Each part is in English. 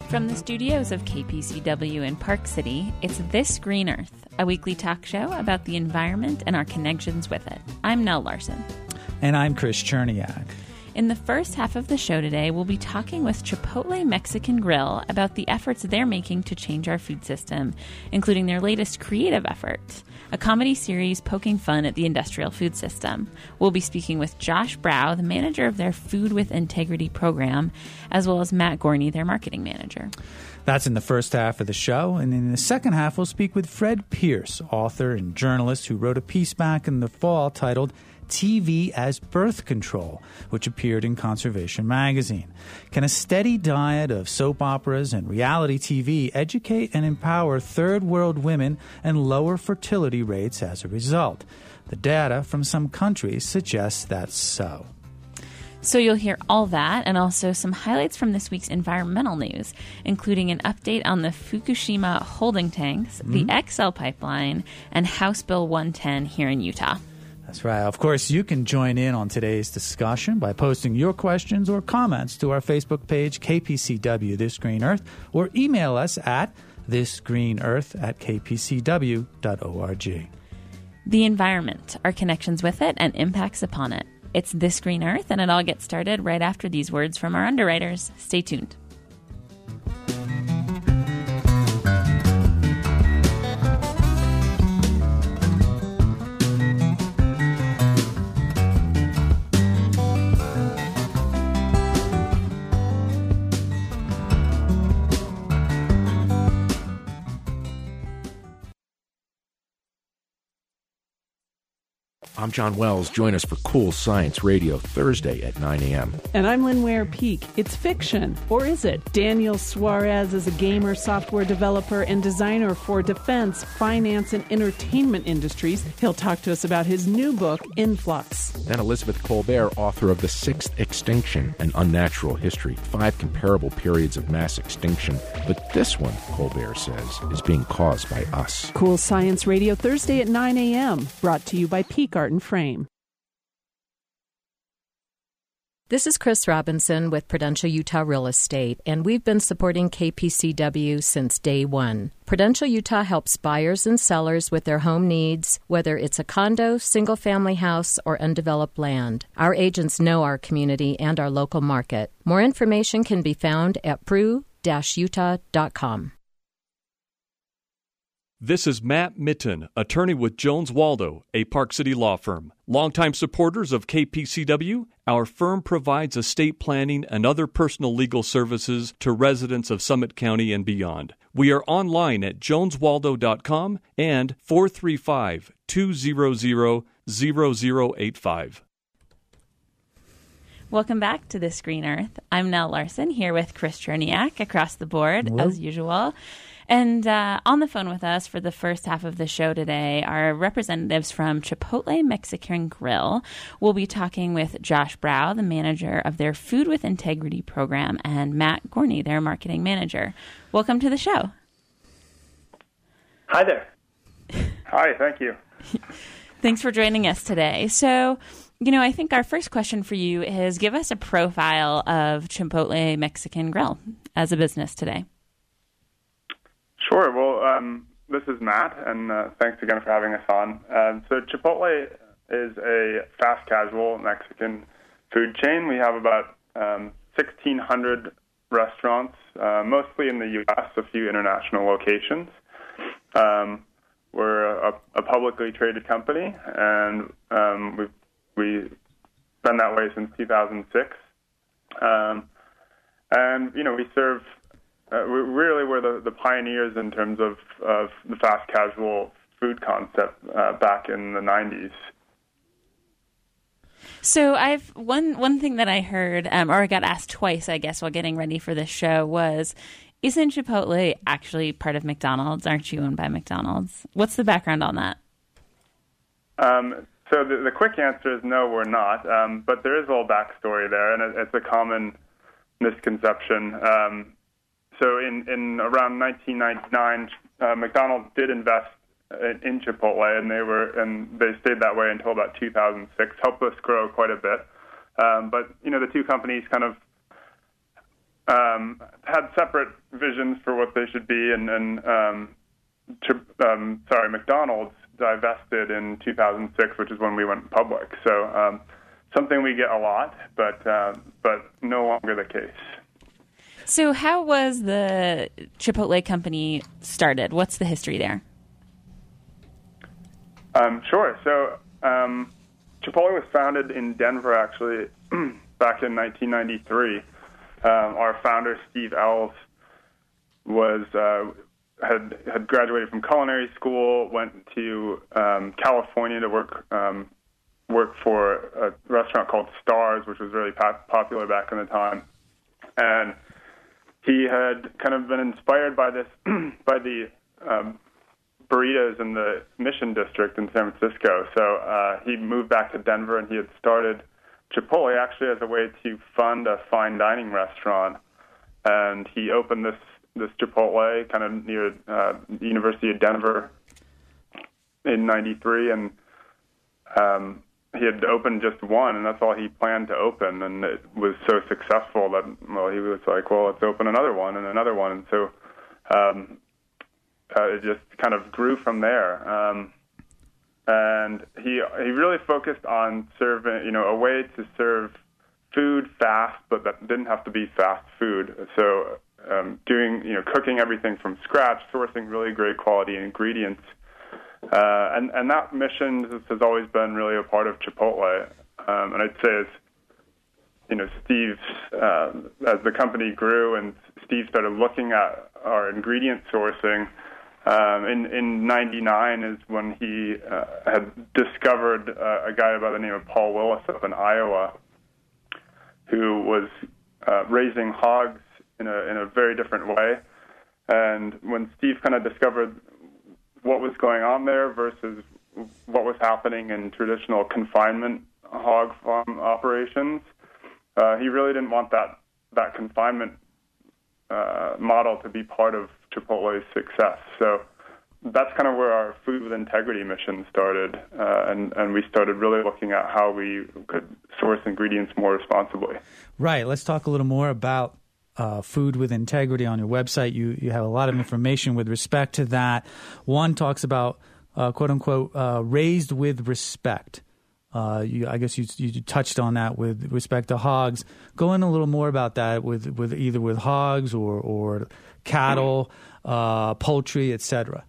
From the studios of KPCW in Park City, it's This Green Earth, a weekly talk show about the environment and our connections with it. I'm Nell Larson. And I'm Chris Cherniak. In the first half of the show today, we'll be talking with Chipotle Mexican Grill about the efforts they're making to change our food system, including their latest creative effort, a comedy series poking fun at the industrial food system. We'll be speaking with Josh Brow, the manager of their Food with Integrity program, as well as Matt Gorney, their marketing manager. That's in the first half of the show. And in the second half, we'll speak with Fred Pierce, author and journalist who wrote a piece back in the fall titled TV as Birth Control, which appeared in Conservation Magazine. Can a steady diet of soap operas and reality TV educate and empower third world women and lower fertility rates as a result? The data from some countries suggests that's so. So you'll hear all that and also some highlights from this week's environmental news, including an update on the Fukushima holding tanks, the XL pipeline, and House Bill 110 here in Utah. That's right. Of course, you can join in on today's discussion by posting your questions or comments to our Facebook page, KPCW This Green Earth, or email us at thisgreenearth@kpcw.org. The environment, our connections with it, and impacts upon it. It's This Green Earth, and it all gets started right after these words from our underwriters. Stay tuned. I'm John Wells. Join us for Cool Science Radio Thursday at 9 a.m. And I'm Lynn Ware-Peak. It's fiction, or is it? Daniel Suarez is a gamer, software developer, and designer for defense, finance, and entertainment industries. He'll talk to us about his new book, Influx. Then Elizabeth Colbert, author of The Sixth Extinction, An Unnatural History, 5 comparable periods of mass extinction. But this one, Colbert says, is being caused by us. Cool Science Radio Thursday at 9 a.m. Brought to you by Peak Art and Frame. This is Chris Robinson with Prudential Utah Real Estate, and we've been supporting KPCW since day one. Prudential Utah helps buyers and sellers with their home needs, whether it's a condo, single-family house, or undeveloped land. Our agents know our community and our local market. More information can be found at pru-utah.com. This is Matt Mitten, attorney with Jones Waldo, a Park City law firm. Longtime supporters of KPCW, our firm provides estate planning and other personal legal services to residents of Summit County and beyond. We are online at joneswaldo.com and 435-200-0085. Welcome back to This Green Earth. I'm Nell Larson here with Chris Cherniak across the board, Hello. as usual. And on the phone with us for the first half of the show today are representatives from Chipotle Mexican Grill. We'll be talking with Josh Brow, the manager of their Food with Integrity program, and Matt Gorney, their marketing manager. Welcome to the show. Hi there. Hi, thank you. Thanks for joining us today. So, I think our first question for you is give us a profile of Chipotle Mexican Grill as a business today. Sure. Well, this is Matt, and thanks again for having us on. So Chipotle is a fast casual Mexican food chain. We have about 1,600 restaurants, mostly in the U.S., a few international locations. We're a publicly traded company, and we've been that way since 2006. And, we serve... we're the pioneers in terms of the fast casual food concept back in the 90s. So I've one thing that I heard, or I got asked twice, I guess, while getting ready for this show was, isn't Chipotle actually part of McDonald's? Aren't you owned by McDonald's? What's the background on that? So the quick answer is no, we're not. But there is a little backstory there, and it's a common misconception. So in around 1999, McDonald's did invest in Chipotle, and they stayed that way until about 2006. Helped us grow quite a bit. But the two companies kind of had separate visions for what they should be, and McDonald's divested in 2006, which is when we went public. So something we get a lot, but no longer the case. So how was the Chipotle company started? What's the history there? Sure. So Chipotle was founded in Denver, actually, back in 1993. Our founder, Steve Ells, had graduated from culinary school, went to California to work for a restaurant called Stars, which was really popular back in the time. And he had kind of been inspired by this, by the burritos in the Mission District in San Francisco. So he moved back to Denver, and he had started Chipotle actually as a way to fund a fine dining restaurant. And he opened this Chipotle kind of near the University of Denver in 93, and he had opened just one, and that's all he planned to open, and it was so successful that, well, he was like, well, let's open another one and another one, and so it just kind of grew from there. And he really focused on serving, a way to serve food fast, but that didn't have to be fast food. So cooking everything from scratch, sourcing really great quality ingredients. And that mission has always been really a part of Chipotle. And I'd say Steve's, as the company grew and Steve started looking at our ingredient sourcing, in 99 is when he had discovered a guy by the name of Paul Willis up in Iowa, who was raising hogs in a very different way. And when Steve kind of discovered what was going on there versus what was happening in traditional confinement hog farm operations, he really didn't want that confinement model to be part of Chipotle's success. So that's kind of where our Food with Integrity mission started, and we started really looking at how we could source ingredients more responsibly. Right. Let's talk a little more about Food with Integrity. On your website. You have a lot of information with respect to that. One talks about, quote unquote, raised with respect. I guess you touched on that with respect to hogs. Go in a little more about that with either with hogs or cattle, poultry, etc.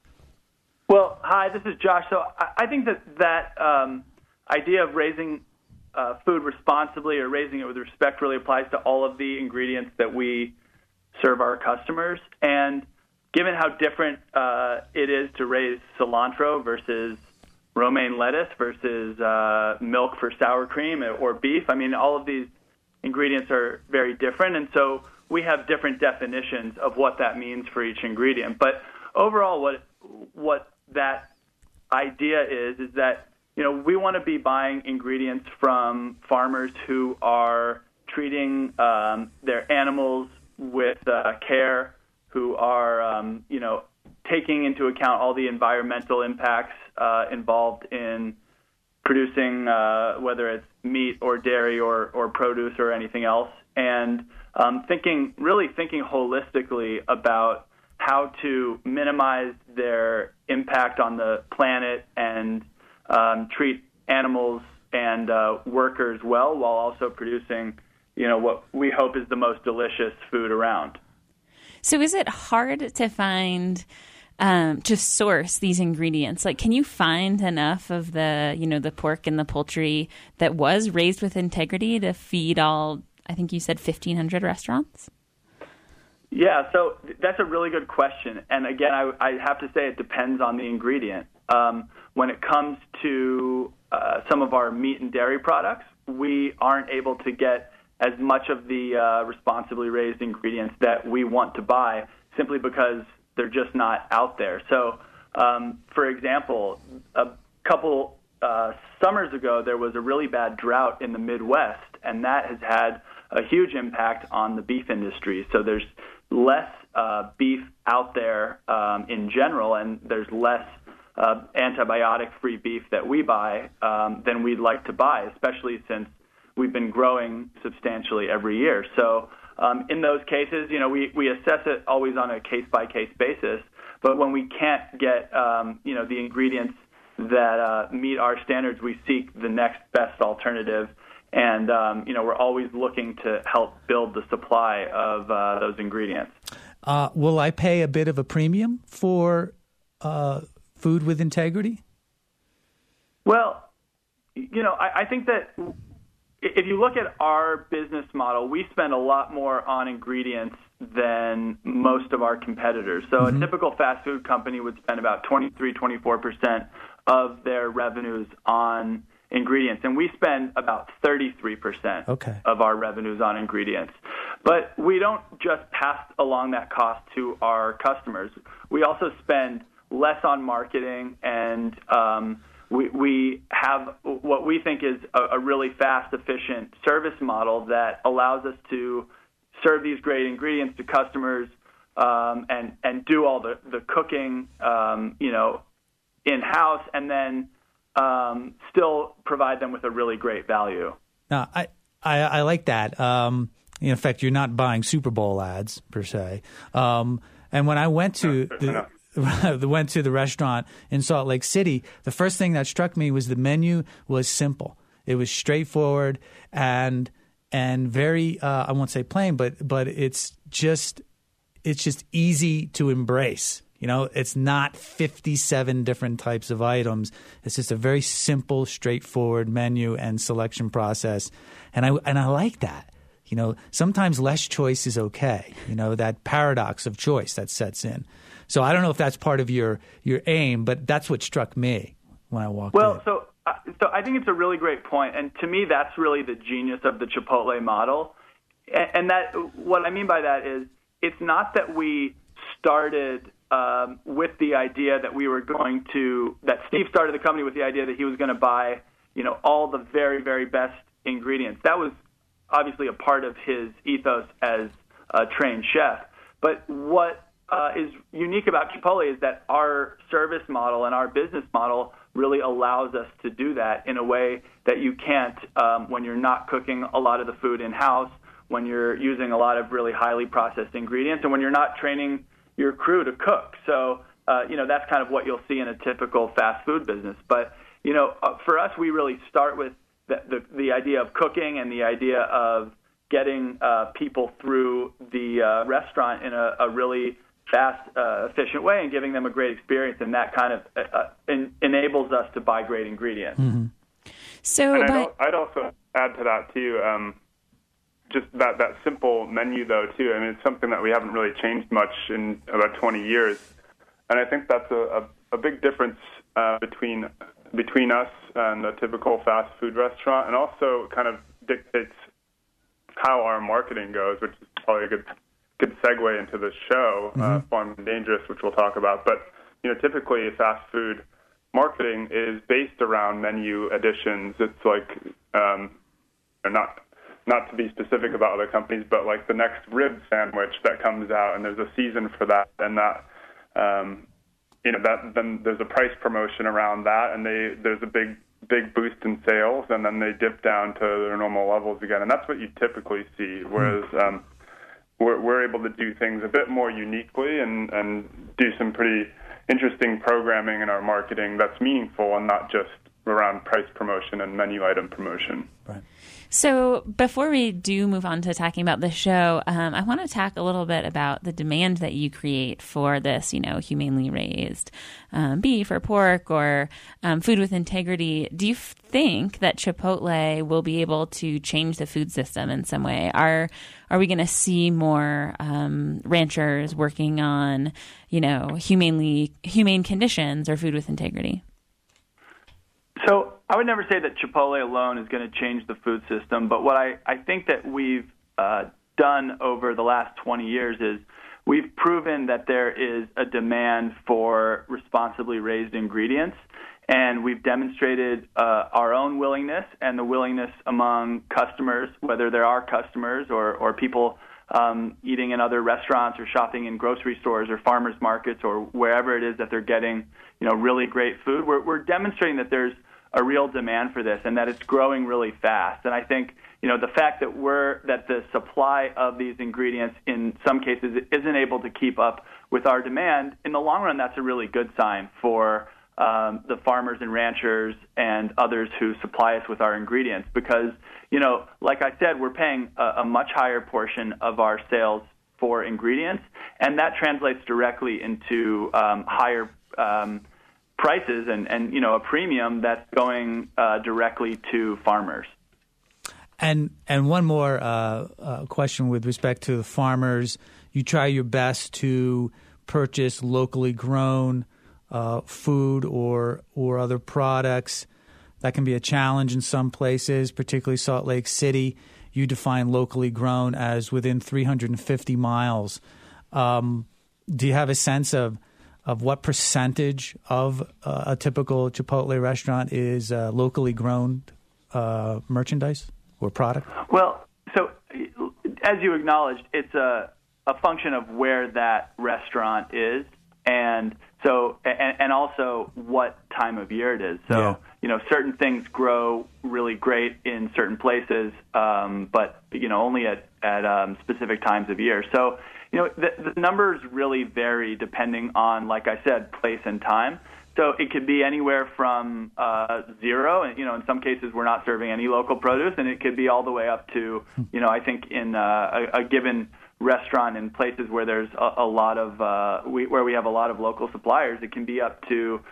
Well, hi, this is Josh. So I think that idea of raising food responsibly or raising it with respect really applies to all of the ingredients that we serve our customers. And given how different it is to raise cilantro versus romaine lettuce versus milk for sour cream or beef, I mean, all of these ingredients are very different. And so we have different definitions of what that means for each ingredient. But overall, what that idea is that we want to be buying ingredients from farmers who are treating their animals with care, who are, taking into account all the environmental impacts involved in producing, whether it's meat or dairy or produce or anything else, and thinking holistically about how to minimize their impact on the planet and treat animals and workers well, while also producing, what we hope is the most delicious food around. So is it hard to find, to source these ingredients? Like, can you find enough of the pork and the poultry that was raised with integrity to feed all, I think you said 1,500 restaurants? Yeah, so that's a really good question. And again, I have to say it depends on the ingredient. When it comes to some of our meat and dairy products, we aren't able to get as much of the responsibly raised ingredients that we want to buy simply because they're just not out there. So, for example, a couple summers ago, there was a really bad drought in the Midwest, and that has had a huge impact on the beef industry. So there's less beef out there in general, and there's less antibiotic-free beef that we buy than we'd like to buy, especially since we've been growing substantially every year. So In those cases, we assess it always on a case-by-case basis. But when we can't get, the ingredients that meet our standards, we seek the next best alternative. And, we're always looking to help build the supply of those ingredients. Will I pay a bit of a premium for food with integrity? Well, I think that if you look at our business model, we spend a lot more on ingredients than most of our competitors. So a typical fast food company would spend about 24% of their revenues on ingredients, and we spend about 33% of our revenues on ingredients. But we don't just pass along that cost to our customers. We also spend less on marketing, and we have what we think is a really fast, efficient service model that allows us to serve these great ingredients to customers and do all the cooking, in-house, and then still provide them with a really great value. Now, I like that. In fact, you're not buying Super Bowl ads per se. And when I went to the restaurant in Salt Lake City, the first thing that struck me was the menu was simple. It was straightforward and very I won't say plain, but it's just easy to embrace. It's not 57 different types of items. It's just a very simple, straightforward menu and selection process, and I like that. Sometimes less choice is okay. That paradox of choice that sets in. So I don't know if that's part of your aim, but that's what struck me when I walked in. Well, so I think it's a really great point, and to me, that's really the genius of the Chipotle model. And that what I mean by that is it's not that we started with the idea that that Steve started the company with the idea that he was going to buy, all the very, very best ingredients. That was obviously a part of his ethos as a trained chef. But what is unique about Chipotle is that our service model and our business model really allows us to do that in a way that you can't when you're not cooking a lot of the food in-house, when you're using a lot of really highly processed ingredients, and when you're not training your crew to cook. So, that's kind of what you'll see in a typical fast food business. But, for us, we really start with the idea of cooking and the idea of getting people through the restaurant in a really fast, efficient way and giving them a great experience. And that kind of enables us to buy great ingredients. Mm-hmm. So, I'd also add to that, too, just that simple menu, though, too. I mean, it's something that we haven't really changed much in about 20 years. And I think that's a big difference between us and a typical fast food restaurant, and also kind of dictates how our marketing goes, which is probably a good segue into the show, Farm and Dangerous, which we'll talk about. But, typically fast food marketing is based around menu additions. It's like, not to be specific about other companies, but like the next rib sandwich that comes out, and there's a season for that, and that, then there's a price promotion around that, and there's a big boost in sales, and then they dip down to their normal levels again, and that's what you typically see. Whereas we're able to do things a bit more uniquely and do some pretty interesting programming in our marketing that's meaningful and not just around price promotion and menu item promotion. Right. So before we do move on to talking about the show, I want to talk a little bit about the demand that you create for this, humanely raised beef or pork or food with integrity. Do you think that Chipotle will be able to change the food system in some way? Are we going to see more ranchers working on, humane conditions or food with integrity? So I would never say that Chipotle alone is going to change the food system, but what I think that we've done over the last 20 years is we've proven that there is a demand for responsibly raised ingredients, and we've demonstrated our own willingness and the willingness among customers, whether they're our customers or people eating in other restaurants or shopping in grocery stores or farmers markets or wherever it is that they're getting really great food. We're demonstrating that there's a real demand for this and that it's growing really fast. And I think, the fact that the supply of these ingredients in some cases isn't able to keep up with our demand, in the long run, that's a really good sign for the farmers and ranchers and others who supply us with our ingredients because, like I said, we're paying a much higher portion of our sales for ingredients, and that translates directly into higher prices and a premium that's going directly to farmers. And one more question with respect to the farmers. You try your best to purchase locally grown food or other products. That can be a challenge in some places, particularly Salt Lake City. You define locally grown as within 350 miles. Do you have a sense of what percentage of a typical Chipotle restaurant is locally grown merchandise or product? Well, so as you acknowledged, it's a function of where that restaurant is, and also what time of year it is. So, certain things grow really great in certain places, but only at specific times of year. So, the numbers really vary depending on, like I said, place and time. So it could be anywhere from 0, and in some cases we're not serving any local produce, and it could be all the way up to, I think in a given restaurant in places where there's a lot of where we have a lot of local suppliers, it can be up to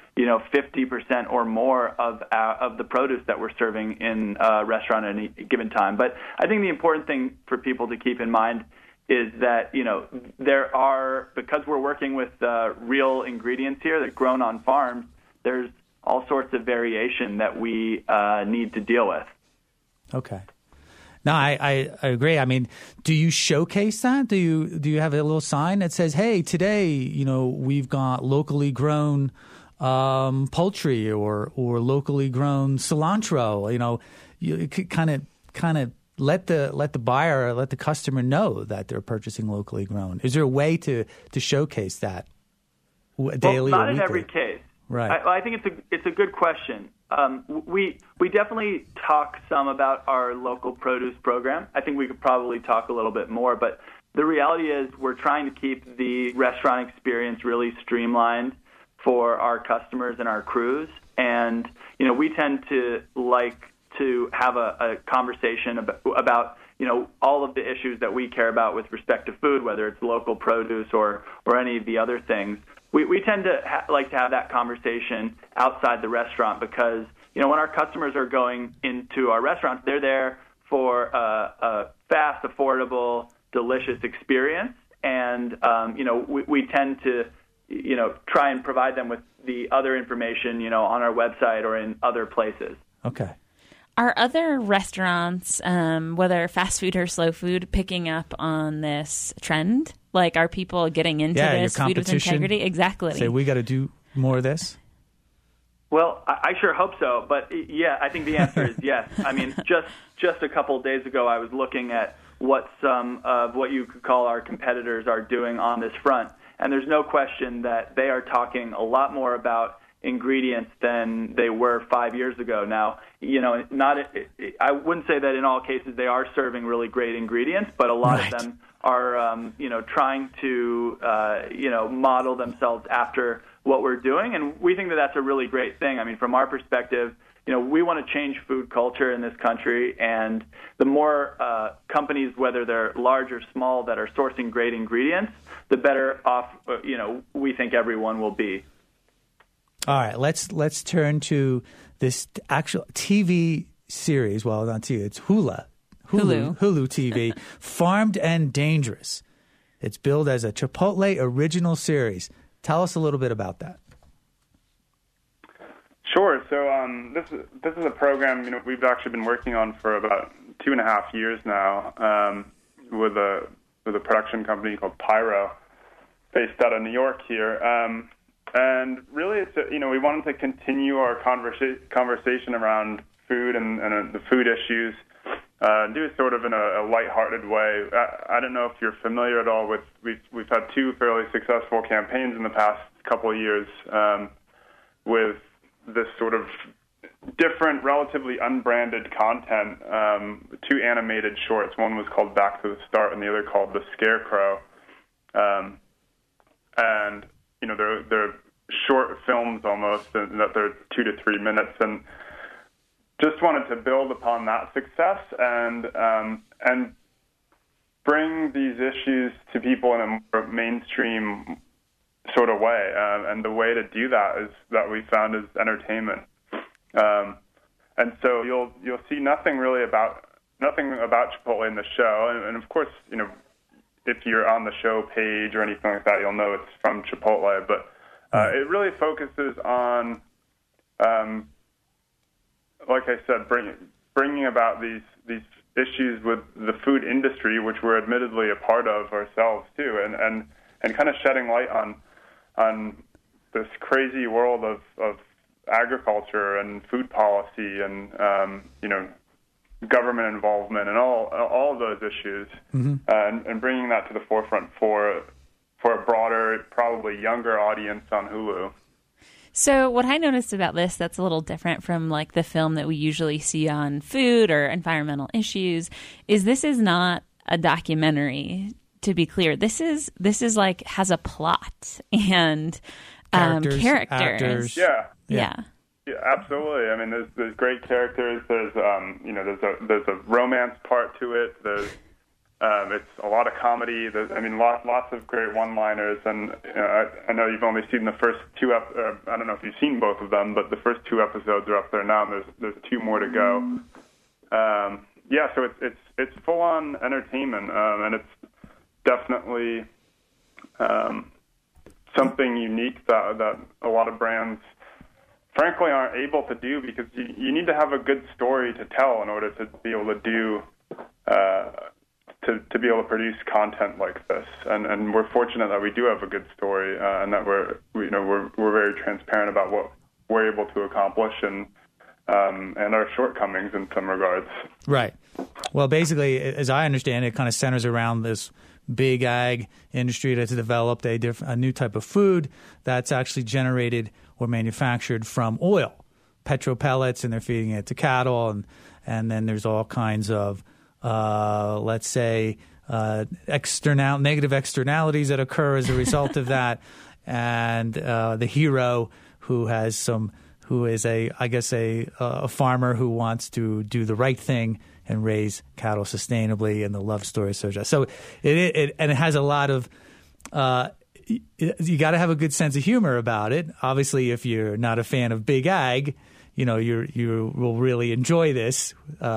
50% or more of the produce that we're serving in a restaurant at any given time. But I think the important thing for people to keep in mind is that there are, because we're working with real ingredients here that grown on farms, there's all sorts of variation that we need to deal with. Okay. No, I agree. I mean, do you showcase that? Do you have a little sign that says, "Hey, today, we've got locally grown poultry or locally grown cilantro"? You could kind of let the buyer, let the customer know that they're purchasing locally grown. Is there a way to showcase that daily? Well, not or weekly? in every case. Right. I think it's a good question. We definitely talk some about our local produce program. I think we could probably talk a little bit more, but the reality is we're trying to keep the restaurant experience really streamlined for our customers and our crews. And, we tend to like to have a conversation about all of the issues that we care about with respect to food, whether it's local produce or any of the other things. We tend to like to have that conversation outside the restaurant because, when our customers are going into our restaurants, they're there for a fast, affordable, delicious experience. And, we tend to, try and provide them with the other information, on our website or in other places. Okay. Are other restaurants, whether fast food or slow food, picking up on this trend? Like, are people getting into this food with integrity? Exactly. Say, we got to do more of this? Well, I sure hope so. But, yeah, I think the answer is yes. I mean, just a couple of days ago, I was looking at what some of what you could call our competitors are doing on this front. And there's no question that they are talking a lot more about ingredients than they were 5 years ago. Now, I wouldn't say that in all cases they are serving really great ingredients, but a lot of them are, trying to, model themselves after what we're doing. And we think that that's a really great thing. I mean, from our perspective, we want to change food culture in this country, and the more companies, whether they're large or small, that are sourcing great ingredients, the better off, we think everyone will be. All right, let's turn to this actual TV series. Well, not TV, it's Hulu TV, Farmed and Dangerous. It's billed as a Chipotle original series. Tell us a little bit about that. Sure. So this is a program we've actually been working on for about 2.5 years now with a production company called Pyro, based out of New York here. And really, it's we wanted to continue our conversation around food and the food issues, do it sort of in a lighthearted way. I don't know if you're familiar at all with we've had 2 fairly successful campaigns in the past couple of years with this sort of different, relatively unbranded content, 2 animated shorts. One was called Back to the Start, and the other called The Scarecrow. And they're short films almost, and that they're 2 to 3 minutes, and just wanted to build upon that success and bring these issues to people in a more mainstream sort of way. And the way to do that is that we found is entertainment. And so you'll see nothing about Chipotle in the show, and of course, if you're on the show page or anything like that, you'll know it's from Chipotle. But it really focuses on, like I said, bringing about these issues with the food industry, which we're admittedly a part of ourselves too, and kind of shedding light on this crazy world of agriculture and food policy and government involvement and all of those issues, and bringing that to the forefront for a broader, probably younger audience on Hulu. So what I noticed about this that's a little different from like the film that we usually see on food or environmental issues is this is not a documentary, to be clear. This is like has a plot and characters. Actors. Yeah, absolutely. I mean, there's great characters. There's there's a romance part to it. There's it's a lot of comedy. Lots of great one-liners. And I know you've only seen the first 2 I don't know if you've seen both of them, but the first 2 episodes are up there now, and there's 2 more to go. So it's full-on entertainment, and it's definitely something unique that a lot of brands, frankly, aren't able to do, because you need to have a good story to tell in order to be able to do to be able to produce content like this. And we're fortunate that we do have a good story, and that we're very transparent about what we're able to accomplish and our shortcomings in some regards. Right. Well, basically, as I understand it, kind of centers around this big ag industry that's developed a new type of food that's actually generated or manufactured from oil, petropellets, and they're feeding it to cattle, and then there's all kinds of let's say negative externalities that occur as a result of that, and the hero who is a farmer who wants to do the right thing and raise cattle sustainably, and the love story. So it has a lot of you got to have a good sense of humor about it. Obviously, if you're not a fan of big ag, you will really enjoy this.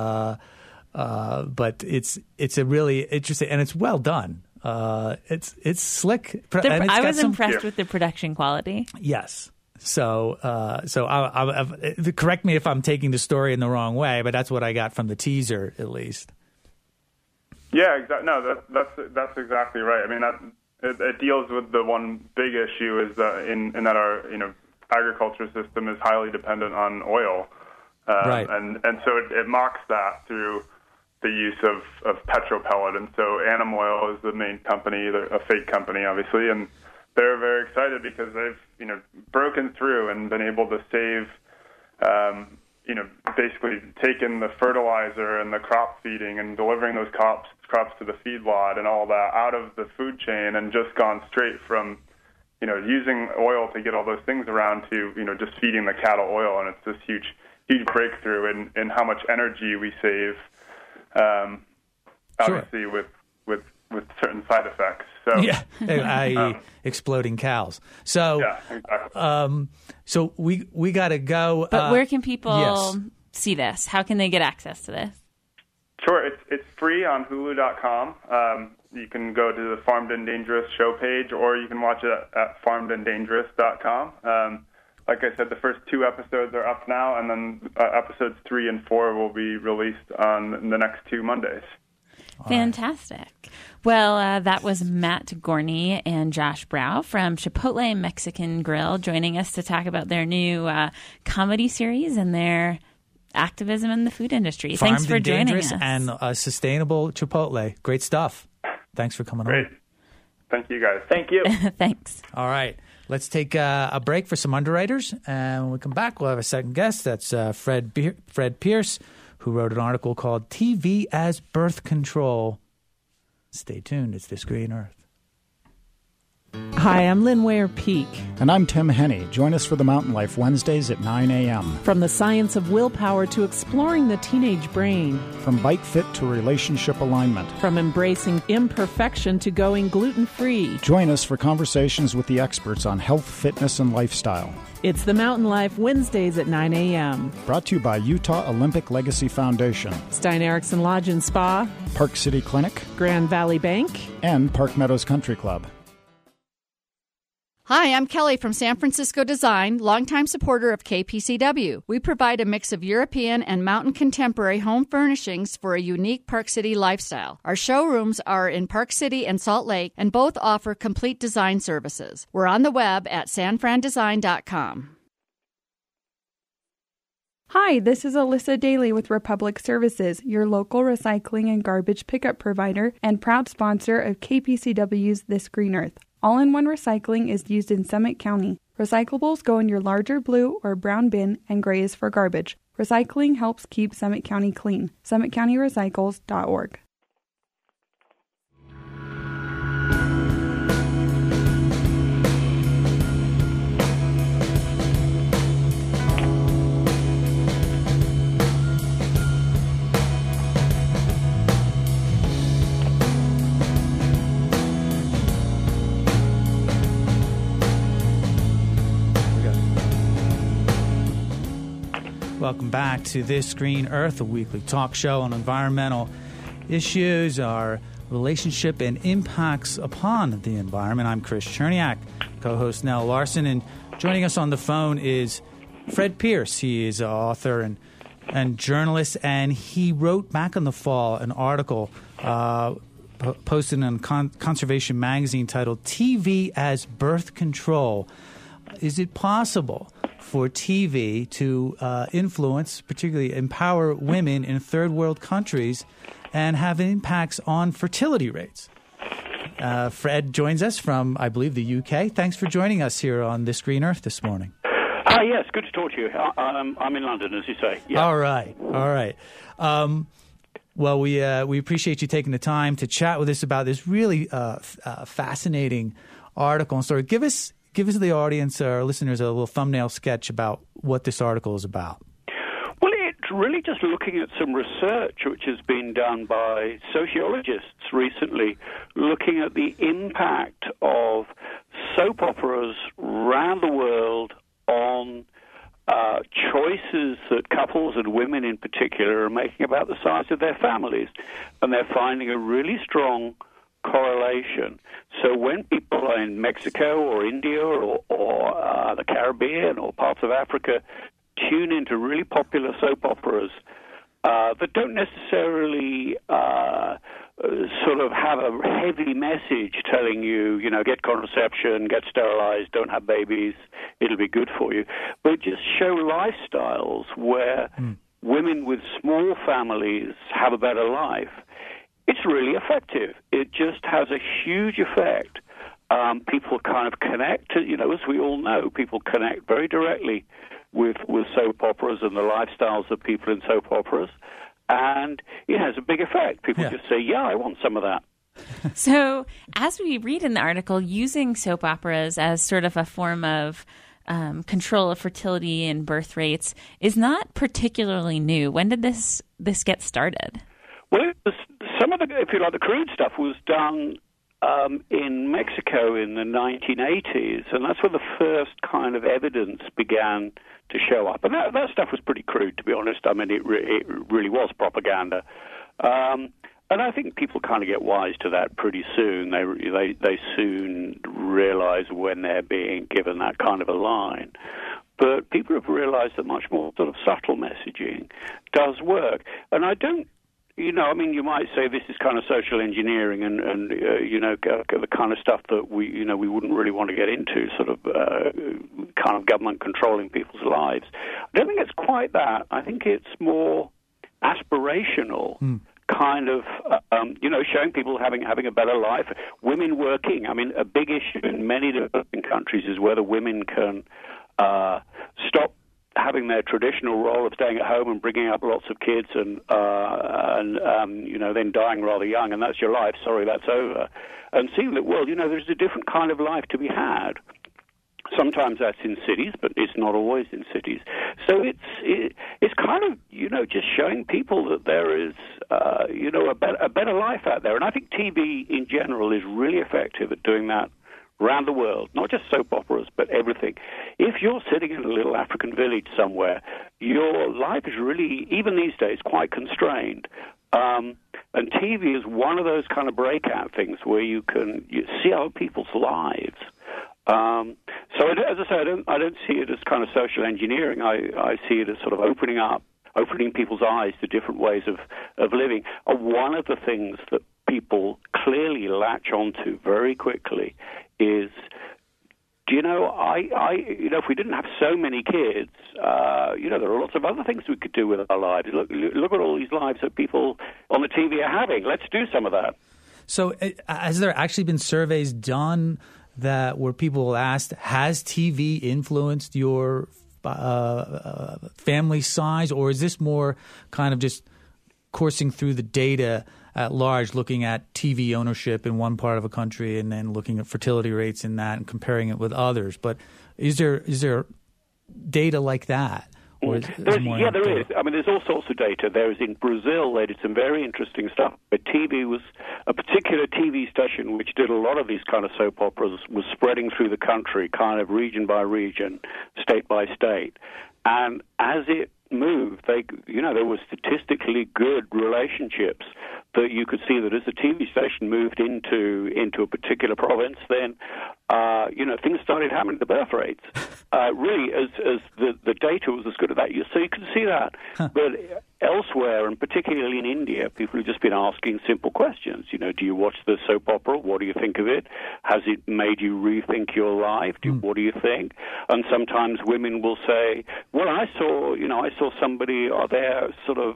But it's a really interesting, and it's well done. It's slick. I was impressed with the production quality. Yes. So correct me if I'm taking the story in the wrong way, but that's what I got from the teaser, at least. Yeah, exactly. No, that's exactly right. I mean, it deals with the one big issue is that in that our agriculture system is highly dependent on oil, right, and so it mocks that through the use of petropellet, and so Animal Oil is the main company, a fake company, obviously, and they're very excited because they've broken through and been able to save, basically taken the fertilizer and the crop feeding and delivering those crops to the feedlot and all that out of the food chain, and just gone straight from using oil to get all those things around to just feeding the cattle oil, and it's this huge breakthrough in how much energy we save. Obviously, sure, with certain side effects. So exploding cows. So exactly. So we got to go. But where can people see this? How can they get access to this? Sure, it's free on Hulu.com. You can go to the Farmed and Dangerous show page, or you can watch it at farmedanddangerous.com. Like I said, the first 2 episodes are up now, and then episodes 3 and 4 will be released on the next 2 Mondays. Fantastic. Well, that was Matt Gorney and Josh Brow from Chipotle Mexican Grill joining us to talk about their new comedy series and their activism in the food industry. Thanks for joining us. And sustainable Chipotle. Great stuff. Thanks for coming on. Great. Thank you, guys. Thank you. Thanks. All right. Let's take a break for some underwriters, and when we come back, we'll have a second guest. That's Fred Pierce, who wrote an article called TV as Birth Control. Stay tuned. It's This Green Earth. Hi, I'm Lynn Ware-Peak. And I'm Tim Henney. Join us for the Mountain Life Wednesdays at 9 a.m. From the science of willpower to exploring the teenage brain. From bike fit to relationship alignment. From embracing imperfection to going gluten-free. Join us for conversations with the experts on health, fitness, and lifestyle. It's the Mountain Life Wednesdays at 9 a.m. Brought to you by Utah Olympic Legacy Foundation, Stein Erickson Lodge and Spa, Park City Clinic, Grand Valley Bank, and Park Meadows Country Club. Hi, I'm Kelly from San Francisco Design, longtime supporter of KPCW. We provide a mix of European and mountain contemporary home furnishings for a unique Park City lifestyle. Our showrooms are in Park City and Salt Lake, and both offer complete design services. We're on the web at sanfrandesign.com. Hi, this is Alyssa Daly with Republic Services, your local recycling and garbage pickup provider and proud sponsor of KPCW's This Green Earth. All-in-one recycling is used in Summit County. Recyclables go in your larger blue or brown bin, and gray is for garbage. Recycling helps keep Summit County clean. SummitCountyRecycles.org. Welcome back to This Green Earth, a weekly talk show on environmental issues, our relationship and impacts upon the environment. I'm Chris Cherniak, co-host Nell Larson, and joining us on the phone is Fred Pierce. He is an author and journalist, and he wrote back in the fall an article posted in Conservation Magazine titled TV as Birth Control. Is it possible for TV to influence, particularly empower women in third world countries and have impacts on fertility rates? Fred joins us from, I believe, the UK. Thanks for joining us here on This Green Earth this morning. Yes, good to talk to you. I'm in London, as you say. Yeah. All right. Well, we appreciate you taking the time to chat with us about this really fascinating article and story. Give us the audience, our listeners, a little thumbnail sketch about what this article is about. Well, it's really just looking at some research which has been done by sociologists recently, looking at the impact of soap operas around the world on choices that couples and women in particular are making about the size of their families. And they're finding a really strong correlation. So when people in Mexico or India or the Caribbean or parts of Africa tune into really popular soap operas that don't necessarily sort of have a heavy message telling you, get contraception, get sterilized, don't have babies, it'll be good for you, but just show lifestyles where women with small families have a better life, it's really effective. It just has a huge effect. People kind of connect, as we all know, people connect very directly with soap operas and the lifestyles of people in soap operas. And it has a big effect. People just say, yeah, I want some of that. So as we read in the article, using soap operas as sort of a form of control of fertility and birth rates is not particularly new. When did this get started? Well, some of the, if you like, the crude stuff was done in Mexico in the 1980s, and that's where the first kind of evidence began to show up. And that stuff was pretty crude, to be honest. I mean, it really was propaganda. And I think people kind of get wise to that pretty soon. They soon realize when they're being given that kind of a line. But people have realized that much more sort of subtle messaging does work. And I don't, you might say this is kind of social engineering and the kind of stuff that we wouldn't really want to get into, sort of kind of government controlling people's lives. I don't think it's quite that. I think it's more aspirational kind of, showing people having a better life. Women working. I mean, a big issue in many developing countries is whether women can stop having their traditional role of staying at home and bringing up lots of kids and then dying rather young, and that's your life. Sorry, that's over. And seeing that, well, there's a different kind of life to be had. Sometimes that's in cities, but it's not always in cities. So it's kind of, just showing people that there is, a better life out there. And I think TV in general is really effective at doing that around the world, not just soap operas, but everything. If you're sitting in a little African village somewhere, your life is really, even these days, quite constrained. And TV is one of those kind of breakout things where you see other people's lives. So as I say, I don't see it as kind of social engineering. I see it as sort of opening people's eyes to different ways of living. One of the things that people clearly latch onto very quickly is, if we didn't have so many kids, there are lots of other things we could do with our lives. Look at all these lives that people on the TV are having. Let's do some of that. So has there actually been surveys done where people asked, has TV influenced your family size, or is this more kind of just coursing through the data at large, looking at TV ownership in one part of a country and then looking at fertility rates in that and comparing it with others? But is there data like that? Or there is. I mean, there's all sorts of data. There's in Brazil, they did some very interesting stuff. But TV was a particular TV station which did a lot of these kind of soap operas, was spreading through the country, kind of region by region, state by state. And as it moved, there were statistically good relationships that you could see that as the TV station moved into a particular province, then things started happening to birth rates. Really, as the data was as good as that, so you can see that. But elsewhere, and particularly in India, people have just been asking simple questions. Do you watch the soap opera? What do you think of it? Has it made you rethink your life? What do you think? And sometimes women will say, well, I saw somebody there sort of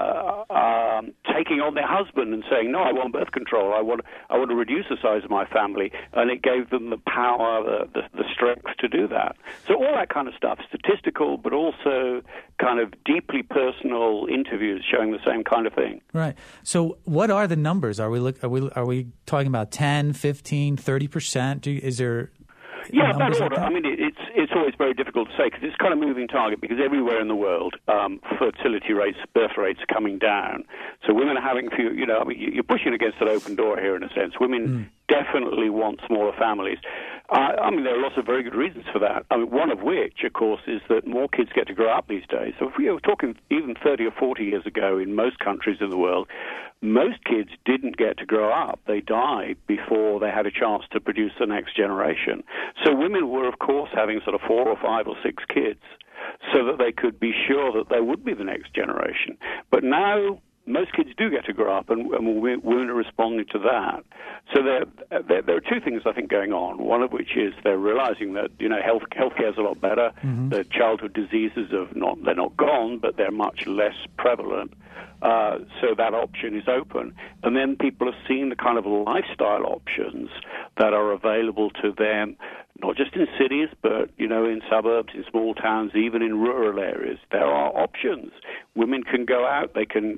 taking on their husband and saying, no, I want birth control. I want to reduce the size of my family. And it gave them the power, the strength to do that. So all that kind of stuff, statistical, but also kind of deeply personal interviews showing the same kind of thing. Right. So what are the numbers? Are we talking about 10, 15, 30%? Is there... Yeah, that order. I mean, it's always very difficult to say because it's kind of moving target because everywhere in the world, fertility rates, birth rates are coming down. So women are having you're pushing against an open door here in a sense. Women definitely want smaller families. There are lots of very good reasons for that. One of which, of course, is that more kids get to grow up these days. So if we were talking even 30 or 40 years ago in most countries in the world, most kids didn't get to grow up. They died before they had a chance to produce the next generation. So women were, of course, having sort of 4 or 5 or 6 kids so that they could be sure that they would be the next generation. But now most kids do get to grow up, and women are responding to that. So there are two things, I think, going on. One of which is they're realizing that healthcare is a lot better. Mm-hmm. The childhood diseases they're not gone, but they're much less prevalent. So that option is open. And then people are seeing the kind of lifestyle options that are available to them, not just in cities, but, in suburbs, in small towns, even in rural areas. There are options. Women can go out, they can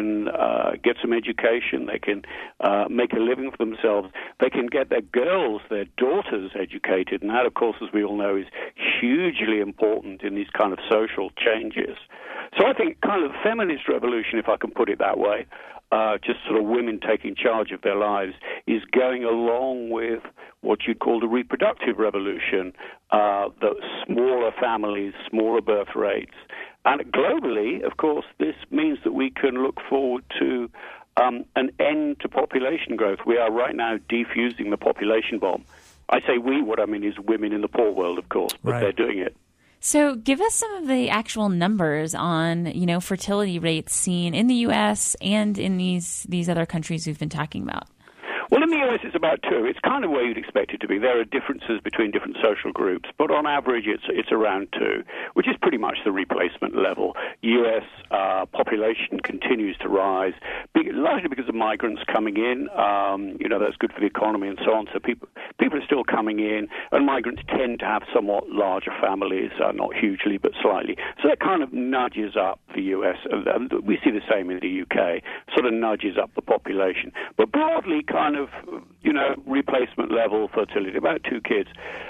get some education, they can make a living for themselves, they can get their girls, their daughters educated, and that, of course, as we all know, is hugely important in these kind of social changes. So I think kind of the feminist revolution, if I can put it that way, just sort of women taking charge of their lives, is going along with what you'd call the reproductive revolution, the smaller families, smaller birth rates. And globally, of course, this means that we can look forward to an end to population growth. We are right now defusing the population bomb. I say we, what I mean is women in the poor world, of course, but They're doing it. So give us some of the actual numbers on, fertility rates seen in the U.S. and in these other countries we've been talking about. Well, in the US, it's about 2. It's kind of where you'd expect it to be. There are differences between different social groups, but on average, it's around 2, which is pretty much the replacement level. US population continues to rise, largely because of migrants coming in. That's good for the economy and so on. So people are still coming in, and migrants tend to have somewhat larger families, not hugely, but slightly. So that kind of nudges up the US, and we see the same in the UK, sort of nudges up the population. But broadly, kind of, replacement level fertility, about 2 kids.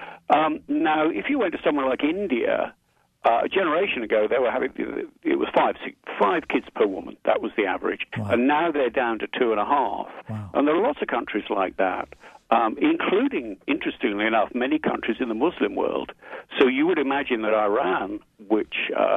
Now, if you went to somewhere like India, a generation ago, they were having, it was 5 kids per woman. That was the average. Wow. And now they're down to 2.5. Wow. And there are lots of countries like that, including, interestingly enough, many countries in the Muslim world. So you would imagine that Iran, which,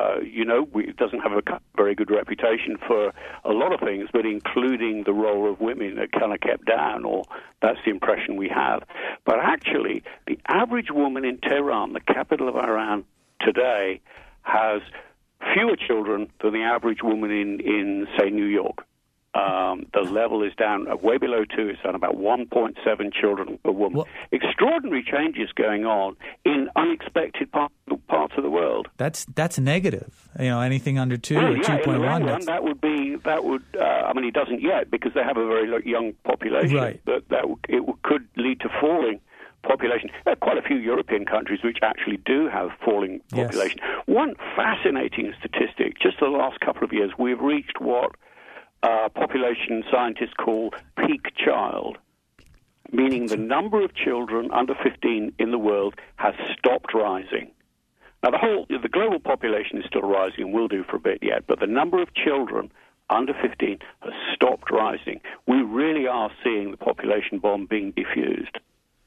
doesn't have a very good reputation for a lot of things, but including the role of women, are kind of kept down, or that's the impression we have. But actually, the average woman in Tehran, the capital of Iran today, has fewer children than the average woman in say, New York. The level is down way below 2. It's down about 1.7 children per woman. Well, extraordinary changes going on in unexpected parts of the world. That's negative. Anything under 2 or 2.1. That would. It doesn't yet because they have a very young population. Right. But it could lead to falling population. There are quite a few European countries which actually do have falling population. Yes. One fascinating statistic: just the last couple of years, we've reached what population scientists call peak child, meaning the number of children under 15 in the world has stopped rising. Now, the global population is still rising and will do for a bit yet, but the number of children under 15 has stopped rising. We really are seeing the population bomb being diffused.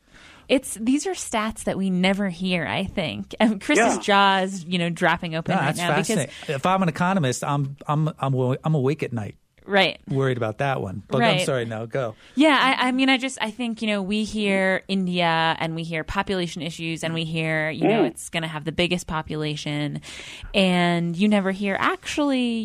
These are stats that we never hear, I think. Chris's jaw is, dropping open right now. Because if I'm an economist, I'm awake at night. Right. Worried about that one. But right. I'm sorry, no, go. Yeah, I think, we hear India and we hear population issues and we hear, it's going to have the biggest population. And you never hear actually,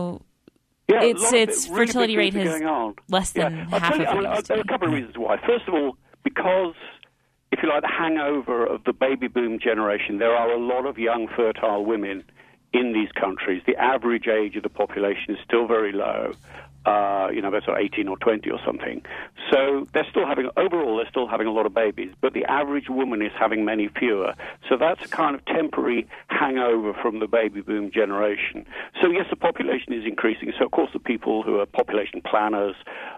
its fertility rate is less than half of it. There are a couple of reasons why. First of all, because, if you like, the hangover of the baby boom generation, there are a lot of young fertile women in these countries. The average age of the population is still very low. That's 18 or 20 or something. So they're still having a lot of babies, but the average woman is having many fewer. So that's a kind of temporary hangover from the baby boom generation. So yes, the population is increasing. So of course the people who are population planners,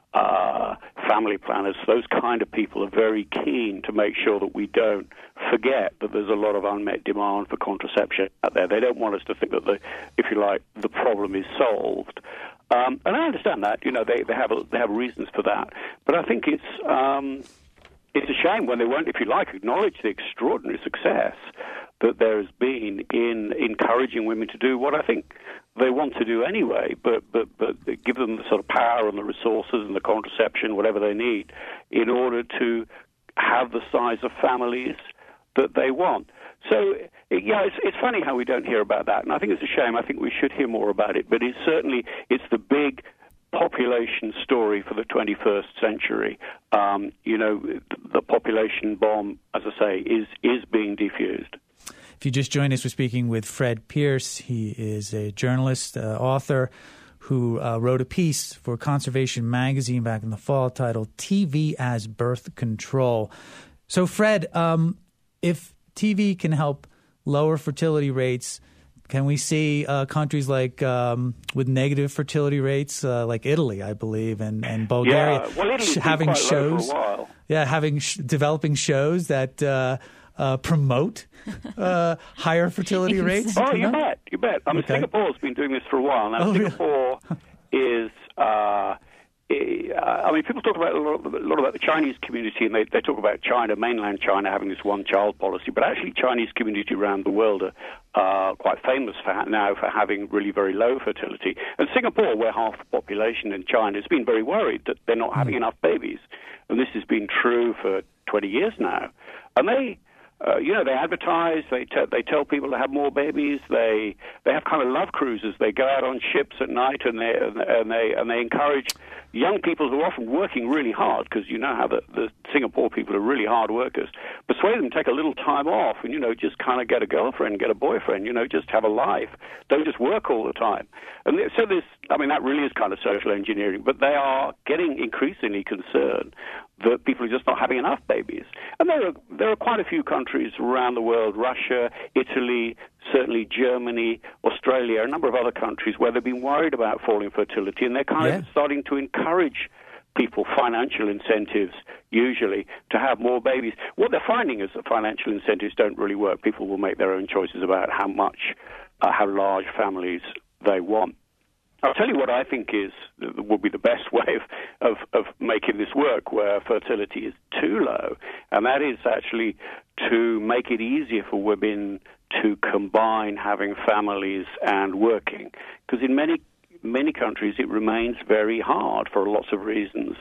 family planners, those kind of people are very keen to make sure that we don't forget that there's a lot of unmet demand for contraception out there. They don't want us to think that the problem is solved. And I understand that, they have reasons for that. But I think it's a shame when they won't, if you like, acknowledge the extraordinary success that there has been in encouraging women to do what I think they want to do anyway, but give them the sort of power and the resources and the contraception, whatever they need, in order to have the size of families that they want. So, it's funny how we don't hear about that, and I think it's a shame. I think we should hear more about it, but it's the big population story for the 21st century. The population bomb, as I say, is being defused. If you just joined us, we're speaking with Fred Pearce. He is a journalist, author, who wrote a piece for Conservation Magazine back in the fall titled TV as Birth Control. So, Fred, if TV can help lower fertility rates, can we see countries like with negative fertility rates, like Italy, I believe, and Bulgaria, having shows, developing shows that promote higher fertility rates? Oh, you bet. Singapore's been doing this for a while now. Singapore is. People talk about a lot about the Chinese community, and they talk about China, mainland China, having this one-child policy. But actually, Chinese community around the world are quite famous for having really very low fertility. And Singapore, where half the population in China, has been very worried that they're not having enough babies. And this has been true for 20 years now. And they they advertise, they tell people to have more babies. They have kind of love cruises. They go out on ships at night and they encourage young people who are often working really hard, because you know how the Singapore people are really hard workers. Persuade them to take a little time off and just kind of get a girlfriend, get a boyfriend. Just have a life. Don't just work all the time. And so that really is kind of social engineering. But they are getting increasingly concerned that people are just not having enough babies. And there are quite a few countries around the world, Russia, Italy, certainly Germany, Australia, a number of other countries where they've been worried about falling fertility, and they're kind of starting to encourage people, financial incentives usually, to have more babies. What they're finding is that financial incentives don't really work. People will make their own choices about how large families they want. I'll tell you what I think would be the best way of making this work where fertility is too low, and that is actually to make it easier for women to combine having families and working. Because in many countries it remains very hard for lots of reasons.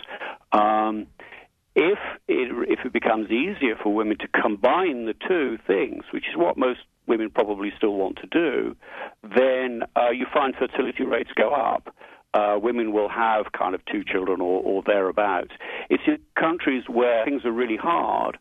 If it becomes easier for women to combine the two things, which is what most women probably still want to do, then you find fertility rates go up. Women will have kind of 2 children or thereabouts. It's in countries where things are really hard,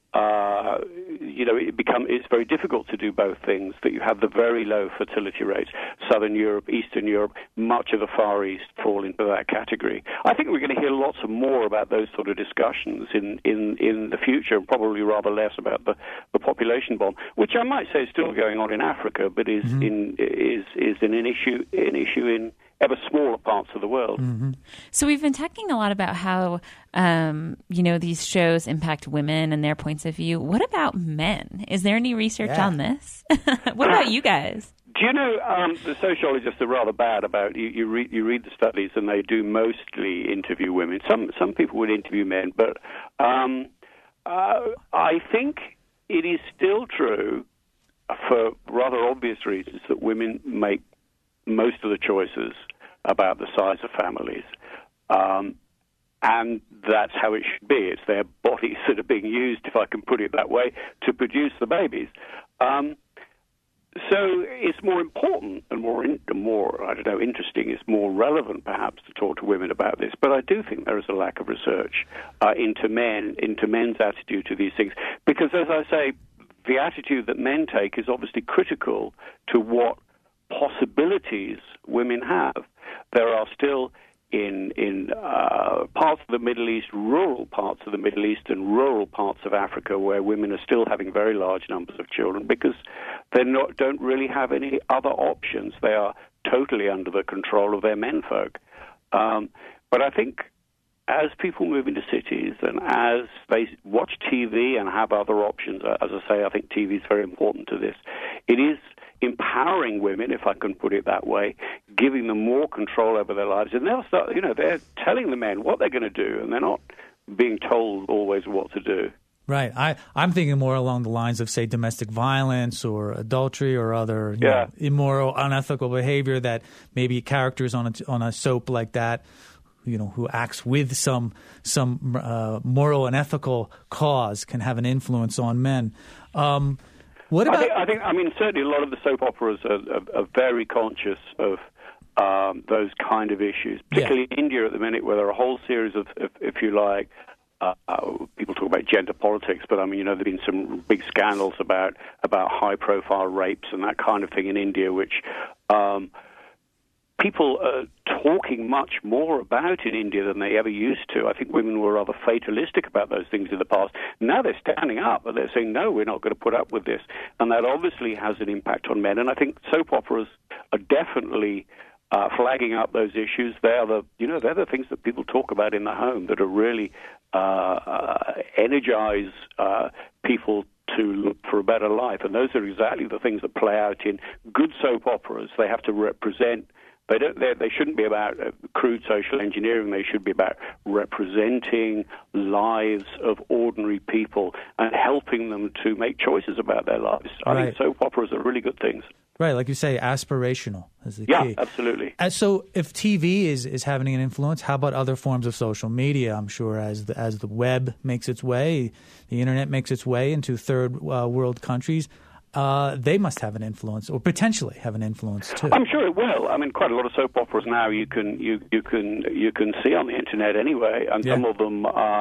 it's very difficult to do both things, that you have the very low fertility rates. Southern Europe, Eastern Europe, much of the Far East fall into that category. I think we're going to hear lots more about those sort of discussions in the future, and probably rather less about the population bomb, which I might say is still going on in Africa, but is an issue in ever smaller parts of the world. Mm-hmm. So we've been talking a lot about how, these shows impact women and their points of view. What about men? Is there any research on this? What about you guys? Do you know, the sociologists are rather bad about, you read the studies and they do mostly interview women. Some people would interview men, but I think it is still true, for rather obvious reasons, that women make most of the choices about the size of families. And that's how it should be. It's their bodies that are being used, if I can put it that way, to produce the babies. So it's more important and more interesting. It's more relevant, perhaps, to talk to women about this. But I do think there is a lack of research into men's attitude to these things. Because, as I say, the attitude that men take is obviously critical to what possibilities women have. There are still in parts of the Middle East, rural parts of the Middle East and rural parts of Africa, where women are still having very large numbers of children because they don't really have any other options. They are totally under the control of their menfolk. But I think as people move into cities and as they watch TV and have other options, as I say, I think TV is very important to this. It is empowering women, if I can put it that way, giving them more control over their lives. And they'll start, they're telling the men what they're going to do, and they're not being told always what to do. Right. I'm thinking more along the lines of, say, domestic violence or adultery or other immoral, unethical behavior that maybe characters on a soap like that, who acts with some moral and ethical cause can have an influence on men. What about? I think certainly a lot of the soap operas are very conscious of those kind of issues, particularly in India at the minute, where there are a whole series of, if you like, people talk about gender politics, but there have been some big scandals about high-profile rapes and that kind of thing in India, which people are talking much more about in India than they ever used to. I think women were rather fatalistic about those things in the past. Now they're standing up and they're saying, no, we're not going to put up with this. And that obviously has an impact on men. And I think soap operas are definitely flagging up those issues. They're the things that people talk about in the home that are really energize people to look for a better life. And those are exactly the things that play out in good soap operas. They have to represent They shouldn't be about crude social engineering. They should be about representing lives of ordinary people and helping them to make choices about their lives. I think soap operas are really good things. Right, like you say, aspirational is the key. Yeah, absolutely. So if TV is having an influence, how about other forms of social media? I'm sure as the web makes its way, the internet makes its way into third world countries, they must have an influence, or potentially have an influence too. I'm sure it will. I mean, quite a lot of soap operas now you can see on the internet anyway, and some of them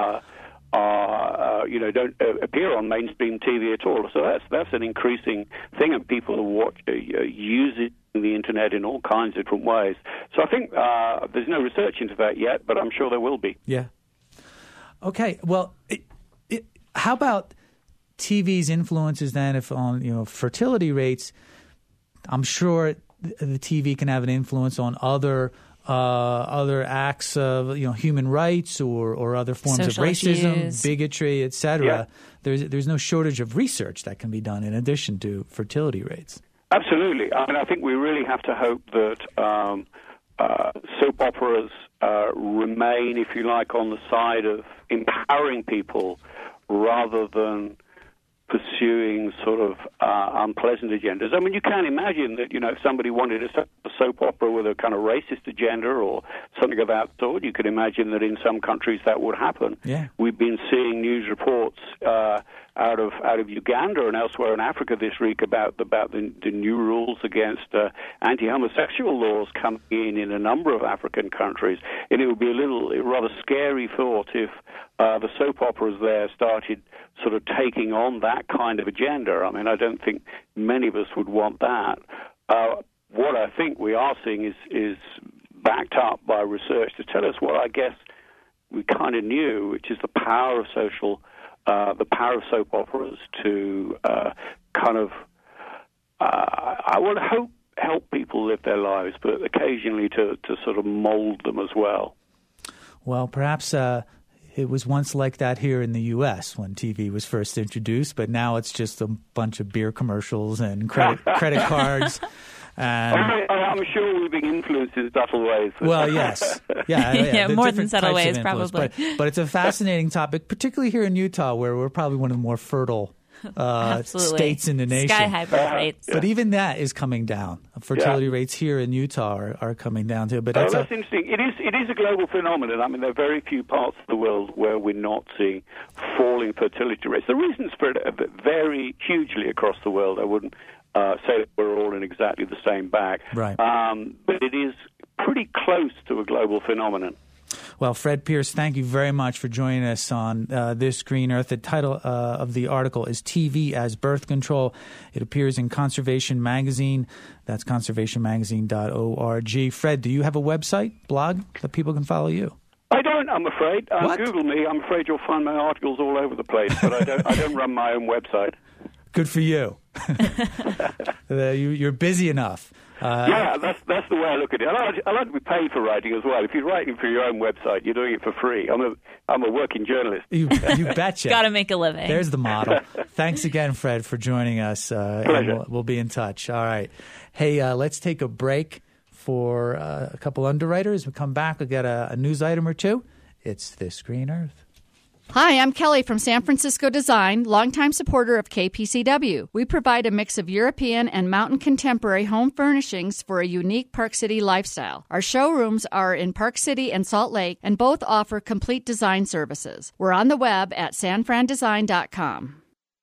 don't appear on mainstream TV at all. So that's an increasing thing, and people are using the internet in all kinds of different ways. So I think there's no research into that yet, but I'm sure there will be. Yeah. Okay. Well, how about TV's influences then? If on fertility rates, I'm sure the TV can have an influence on other acts of human rights or other forms social of racism, issues, bigotry, etc. Yeah. There's no shortage of research that can be done in addition to fertility rates. Absolutely. I mean, I think we really have to hope that soap operas remain, if you like, on the side of empowering people rather than pursuing sort of unpleasant agendas. I mean, you can imagine that, if somebody wanted a soap opera with a kind of racist agenda or something of that sort, you could imagine that in some countries that would happen. Yeah. We've been seeing news reports out of Uganda and elsewhere in Africa this week about the new rules against anti-homosexual laws coming in a number of African countries. And it would be a rather scary thought if the soap operas there started sort of taking on that kind of agenda. I mean, I don't think many of us would want that. What I think we are seeing is backed up by research to tell us what I guess we kind of knew, which is the power of soap operas to I would hope help people live their lives, but occasionally to sort of mold them as well. Well, perhaps it was once like that here in the U.S. when TV was first introduced, but now it's just a bunch of beer commercials and credit cards. I'm sure we're being influenced in subtle ways. Well, yes. Yeah, more than subtle ways, probably. But it's a fascinating topic, particularly here in Utah, where we're probably one of the more fertile states in the nation. Sky-high birth rates. But even that is coming down. Fertility rates here in Utah are coming down too. But that's interesting. It is a global phenomenon. I mean, there are very few parts of the world where we're not seeing falling fertility rates. The reasons for it vary hugely across the world. I wouldn't say that we're all in exactly the same bag. Right. But it is pretty close to a global phenomenon. Well, Fred Pierce, thank you very much for joining us on This Green Earth. The title of the article is TV as Birth Control. It appears in Conservation Magazine. That's conservationmagazine.org. Fred, do you have a website, blog, that people can follow you? I don't, I'm afraid. Google me. I'm afraid you'll find my articles all over the place, but I don't run my own website. Good for you. You're busy enough. That's the way I look at it. I like to be paid for writing as well. If you're writing for your own website, you're doing it for free. I'm a working journalist. You betcha. Got to make a living. There's the model. Thanks again, Fred, for joining us. Pleasure. We'll be in touch. All right. Hey, let's take a break for a couple underwriters. We come back, we'll get a news item or two. It's This Green Earth. Hi, I'm Kelly from San Francisco Design, longtime supporter of KPCW. We provide a mix of European and mountain contemporary home furnishings for a unique Park City lifestyle. Our showrooms are in Park City and Salt Lake, and both offer complete design services. We're on the web at sanfrandesign.com.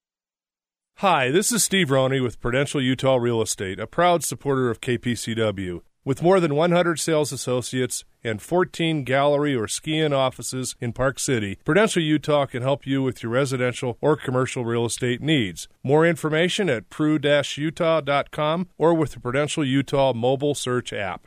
Hi, this is Steve Roney with Prudential Utah Real Estate, a proud supporter of KPCW. With more than 100 sales associates and 14 gallery or ski-in offices in Park City, Prudential Utah can help you with your residential or commercial real estate needs. More information at pru-utah.com or with the Prudential Utah mobile search app.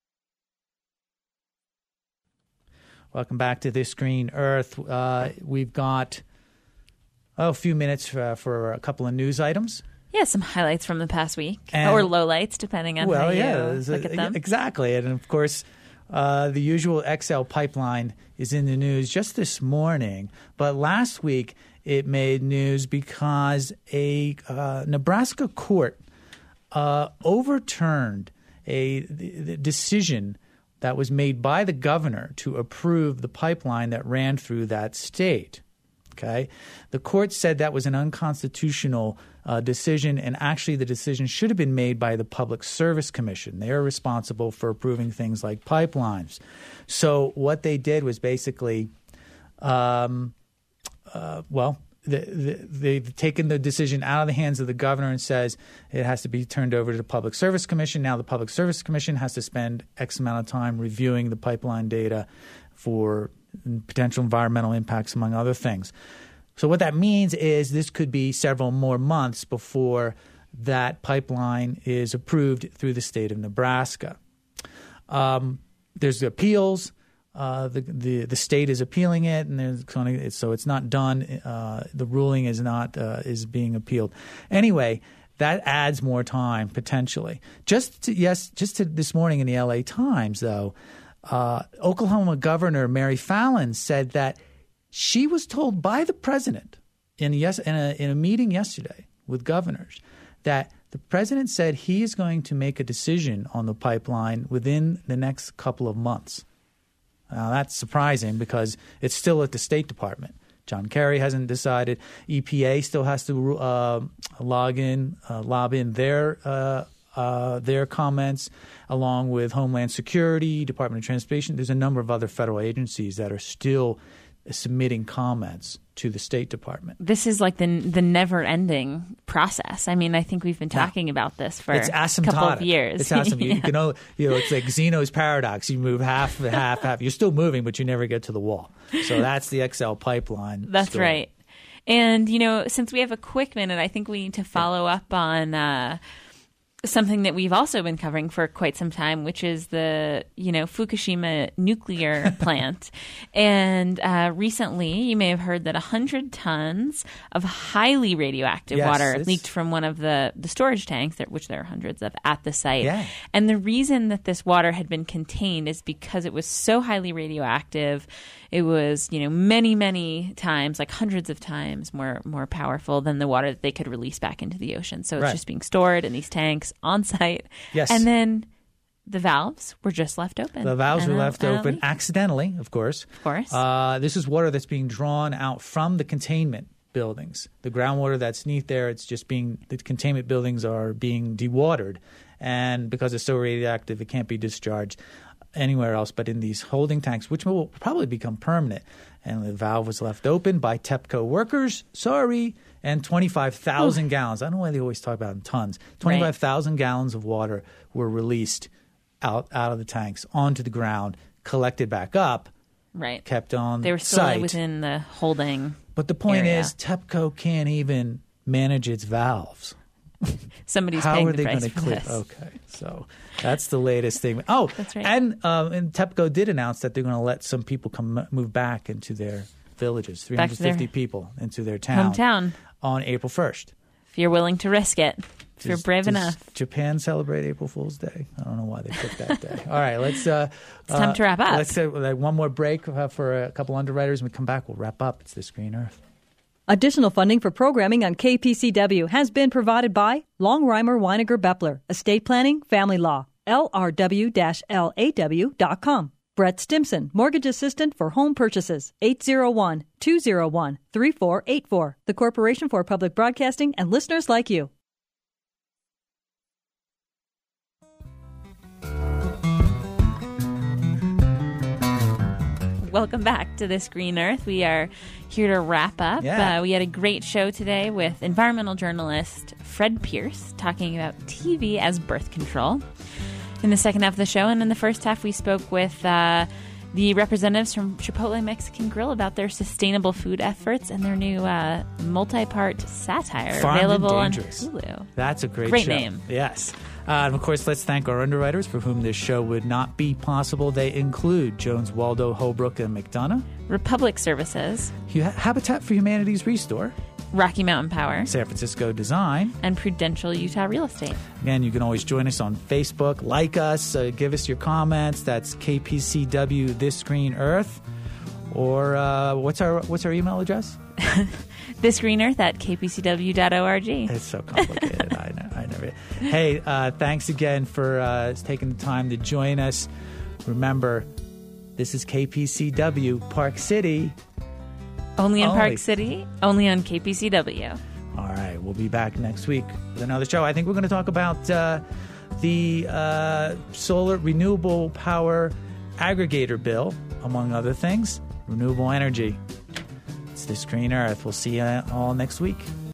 Welcome back to This Green Earth. We've got a few minutes for a couple of news items. Yeah, some highlights from the past week, or lowlights, depending on how you look at them. Exactly. And, of course, the usual XL pipeline is in the news just this morning. But last week it made news because a Nebraska court overturned the decision that was made by the governor to approve the pipeline that ran through that state. Okay, the court said that was an unconstitutional decision, and actually the decision should have been made by the Public Service Commission. They are responsible for approving things like pipelines. So what they did was basically, they've taken the decision out of the hands of the governor and says it has to be turned over to the Public Service Commission. Now the Public Service Commission has to spend X amount of time reviewing the pipeline data for potential environmental impacts, among other things. So what that means is this could be several more months before that pipeline is approved through the state of Nebraska. There's appeals. The state is appealing it, and so it's not done. The ruling is not is being appealed. Anyway, that adds more time potentially. Just to this morning in the LA Times, though, Oklahoma Governor Mary Fallin said that she was told by the president in a meeting yesterday with governors that the president said he is going to make a decision on the pipeline within the next couple of months. Now, that's surprising because it's still at the State Department. John Kerry hasn't decided. EPA still has to lob in their comments, along with Homeland Security, Department of Transportation. There's a number of other federal agencies that are still submitting comments to the State Department. This is like the never-ending process. I mean, I think we've been talking about this for a couple of years. It's asymptotic. It's like Zeno's paradox. You move half. You're still moving, but you never get to the wall. So that's the XL pipeline. That's story. Right. And, since we have a quick minute, I think we need to follow up on something that we've also been covering for quite some time, which is the, Fukushima nuclear plant. And recently, you may have heard that 100 tons of highly radioactive water leaked from one of the storage tanks, which there are hundreds of at the site. Yeah. And the reason that this water had been contained is because it was so highly radioactive. It was, many, many times, like hundreds of times more powerful than the water that they could release back into the ocean. So it's just being stored in these tanks on site. Yes. And then the valves were just left open. The valves were left open accidentally, of course. Of course. This is water that's being drawn out from the containment buildings. The groundwater that's beneath there, the containment buildings are being dewatered. And because it's so radioactive, it can't be discharged anywhere else but in these holding tanks, which will probably become permanent. And the valve was left open by TEPCO workers. And 25,000 gallons. I don't know why they always talk about it in tons. 25,000 gallons of water were released out of the tanks onto the ground, collected back up, kept on They were still site. within the holding But the point area. is, TEPCO can't even manage its valves. Somebody's How paying are the they price going to for clear? this. Okay, so that's the latest thing. Oh, that's right. And TEPCO did announce that they're going to let some people move back into their villages, 350 people into their hometown on April 1st. If you're willing to risk it, if you're brave enough. Japan celebrate April Fool's Day? I don't know why they picked that day. All right, let's. It's time to wrap up. Let's take one more break for a couple underwriters. When we come back, we'll wrap up. It's This Green Earth. Additional funding for programming on KPCW has been provided by Longreimer Weiniger Beppler, Estate Planning, Family Law, LRW-LAW.com. Brett Stimson, Mortgage Assistant for Home Purchases, 801-201-3484. The Corporation for Public Broadcasting and listeners like you. Welcome back to This Green Earth. We are here to wrap up. Yeah. We had a great show today with environmental journalist Fred Pierce talking about TV as birth control in the second half of the show. And in the first half, we spoke with the representatives from Chipotle Mexican Grill about their sustainable food efforts and their new multi-part satire Farmed available and on Dangerous. Hulu. That's a great show. name. Yes. And of course, let's thank our underwriters for whom this show would not be possible. They include Jones, Waldo, Holbrook, and McDonough. Republic Services. Habitat for Humanity's Restore. Rocky Mountain Power. San Francisco Design. And Prudential Utah Real Estate. Again, you can always join us on Facebook. Like us. Give us your comments. That's KPCW This Green Earth. Or what's our email address? thisgreenearth@kpcw.org. It's so complicated. I know. Hey, thanks again for taking the time to join us. Remember, this is KPCW, Park City. Only in Park City, only on KPCW. All right, we'll be back next week with another show. I think we're going to talk about the solar renewable power aggregator bill, among other things. Renewable energy. It's This Green Earth. We'll see you all next week.